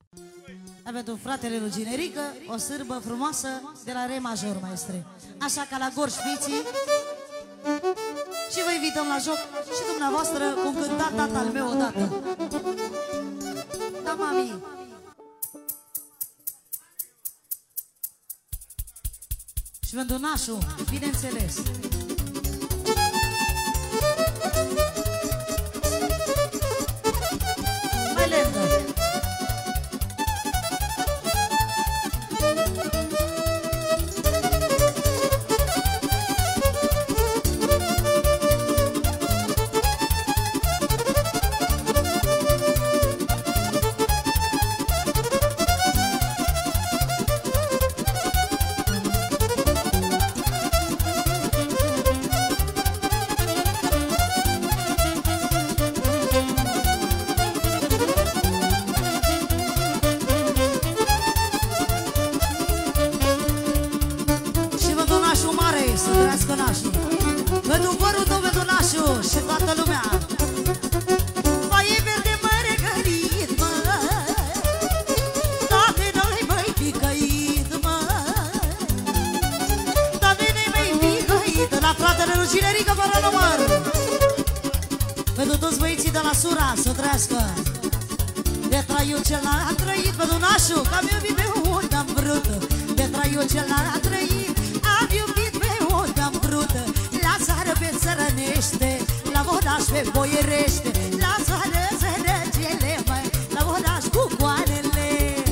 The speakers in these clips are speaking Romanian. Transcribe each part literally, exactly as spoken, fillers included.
Pentru fratele lui Ginerică, o sârbă frumoasă de la re major, maestre. Așa ca la Gorj Fiții. Și vă invităm la joc și dumneavoastră cum cânta tatăl meu odată. Da, mami! Și pentru nașul, bineînțeles. Mai lendă! Și toată lumea Baie verde mă regărit, mă Dacă noi mai picăit, mă Dacă noi mai picăit la fratele lui Ginerică fără număr. Pentru toți băieții de la Sura să trăiască de traiul cel n-a trăit. Pentru nașul, că am iubit pe unde am vrut. De traiul cel n-a trăit. Am iubit pe unde am vrut. La țară pe țărănește, la vodaș pe boierește, la țară țărăgele, măi, la vodaș cu coanele.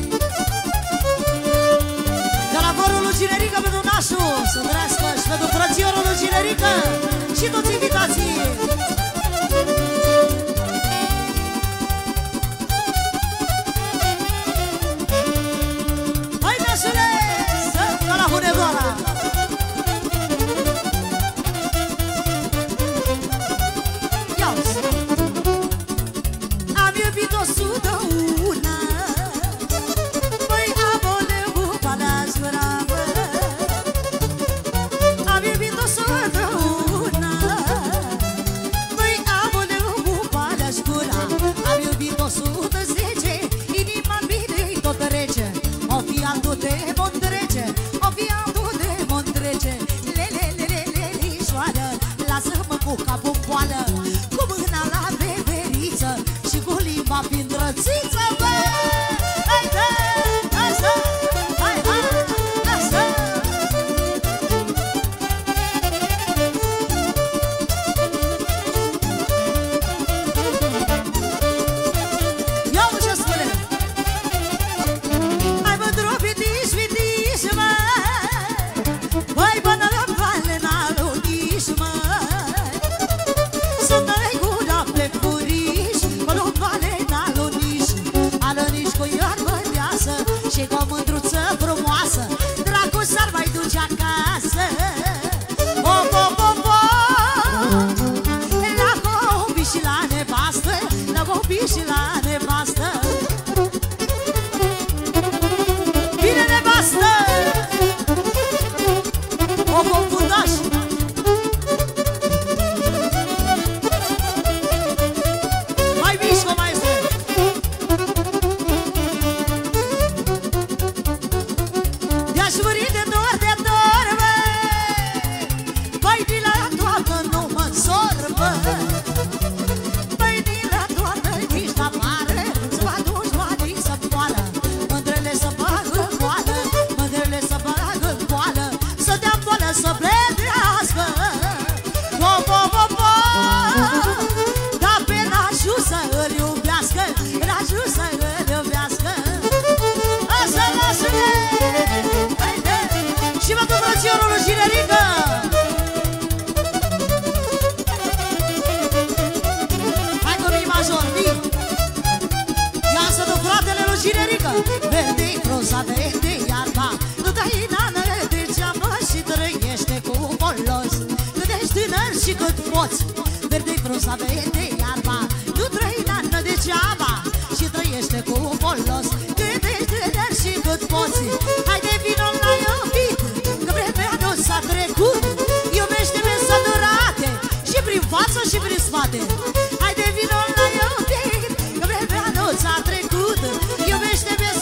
De la vorul lui Ginerică pentru nașul să trăiască și pentru frățiorul lui Ginerică și toți invitații. Hai, nașule, să ca la Hunedoara. Verde-i roza, verde iarba, nu dai nană degeaba și trăiește cu folos. Cât ești tânăr și cât poți, verde-i roza, verde iarba, nu trăi nană degeaba și trăiește cu folos. Cât ești tânăr și cât poți, haide vino la iubit, că vremea nu s-a trecut. Iubește-me săturate și prin față și prin spate. Haide vino la iubit, că vremea nu s-a trecut. Iubește-me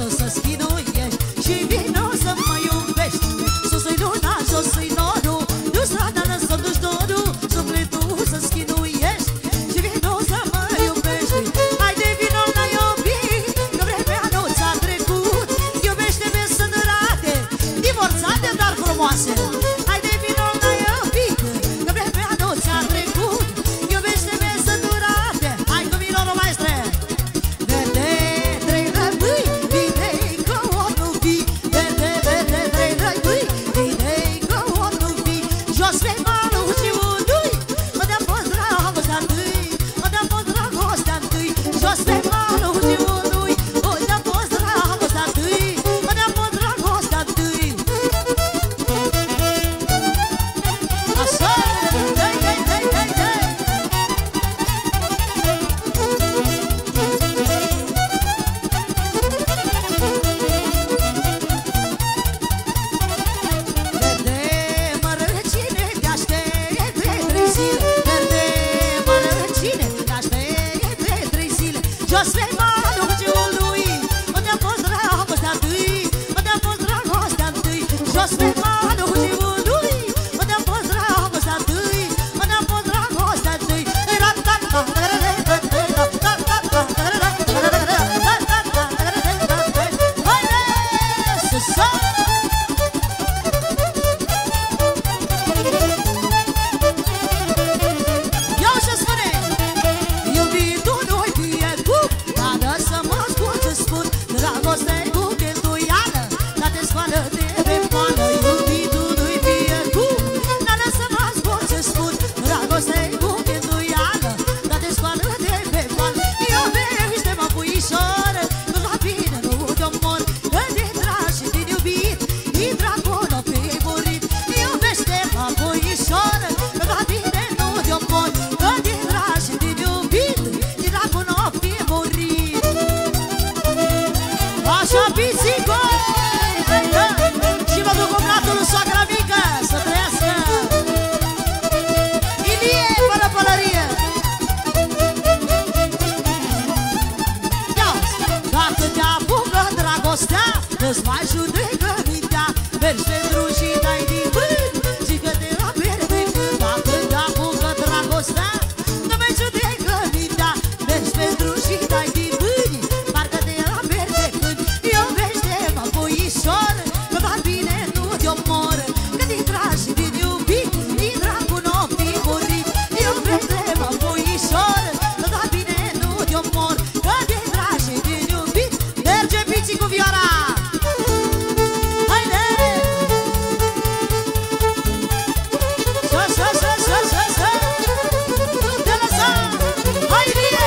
tu să schinuiești și vino să mă iubești. Sus-i luna, jos-i norul, du strada, lăsăm duși dorul, sufletul să schinuiești și vino să mă iubești. Haide, vino la iubit, că vremea nu ți-a trecut. Iubește-mi sănărate, divorțate, dar frumoase. Haide, vino la iubit, că vremea nu ți-a trecut. Iubește-mi sănărate. Hai cu vinorul, maestre. Verde, trei răbâi, vine-i că o nu vii. Verde, verde, trei răbâi, vine-i că o nu vii. Jos pe malul și udui, unde-a fost dragostea întâi, unde-a fost dragostea întâi. Jos pe malul și udui, unde-a fost dragostea întâi, unde-a fost dragostea întâi. Așa, dai, dai, dai, dai, dai. Verde, mă răcine, te aștept de trei zile. Verde, mă răcine, te aștept de trei zile. Jos pe malul ciului, unde-a fost dragostea întâi, unde-a fost dragostea întâi. Jos pe malul ciului, unde-a fost dragostea întâi, unde-a fost dragostea întâi. Haide, sus-o! Iau și spune, iubitul nu-i fie cum, dar să mă ascult ce spun. Dragoste-i cu cheltuială, dar te scoală de pe poală. Iubitul nu-i fie cum, dar să mă ascult ce spun. Dragoste-i cu cheltuială, dar te scoală de pe poală. Iubește-mă, puișoră, nu va bine, nu te omor. Că din drag și din iubit, intră acolo pe murit. Iubește-mă, puișoră, nu va bine, nu te omor. Că din drag și din iubit, intră acolo pe murit. Așa, pisico! Și mă duc cu bratul lui soacra mică, să trăiască! Ilie, fără pălărie! Ia-ți! Dacă te apucă dragostea, îți mai judecă mintea. Mergi pe drum și dai din vânt, și că te la pierde când. Dacă te apucă dragostea, nu mai judecă mintea. Mergi pe drum și dai din vânt, parcă te la pierde când. Iubește-mă, puișor, că va bine, nu te omor. Că din drag și din iubit, din dragul nopții murit. Iubește-mă, puișor, că va bine, nu te omor. Că din drag și din iubit, merge piții cu vioara. Haide! Să, să, să, să, să, să! Te lăsăm! Hai, Ilie!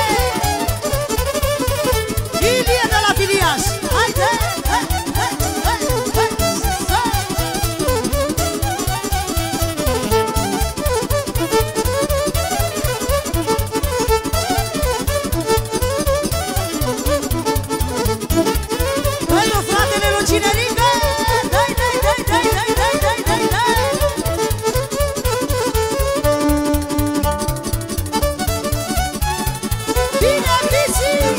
Ilie de la Filiaș! Haide! Hai, hai, hai, hai, să! Hai, mă, fratele lui Cinerică! Dai, dai, dai, dai, dai, dai, dai, dai, dai! Bine, piții!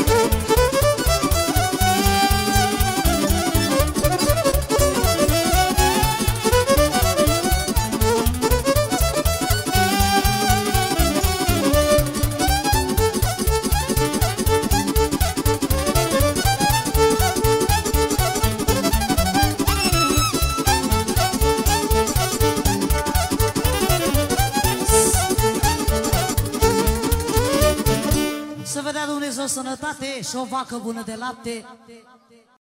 Să vă dea Dumnezeu sănătate și o vacă bună de lapte.